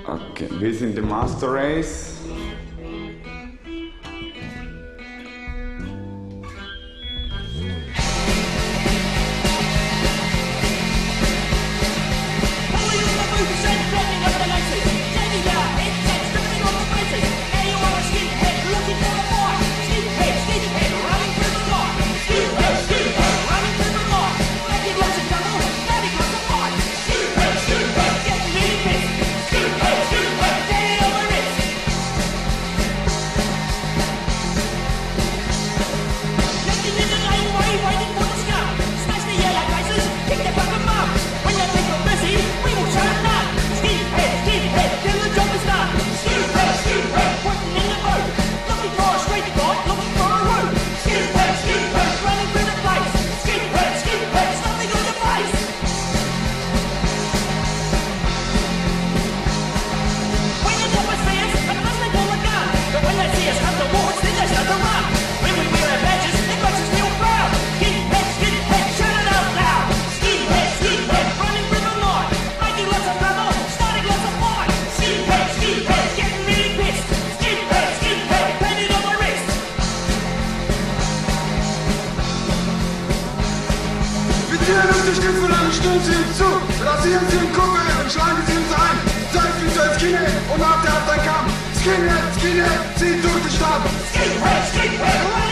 Okay, wir sind the Master Race. Die Stiefel an, stellen Sie ihm zu, rasieren Sie ihm Kuppel und schlagen Sie uns ein. Zeit für sein Skinhead und nach der hat ein Kampf. Skinhead, Skinhead, zieht durch die Stadt. Skinhead, Skinhead,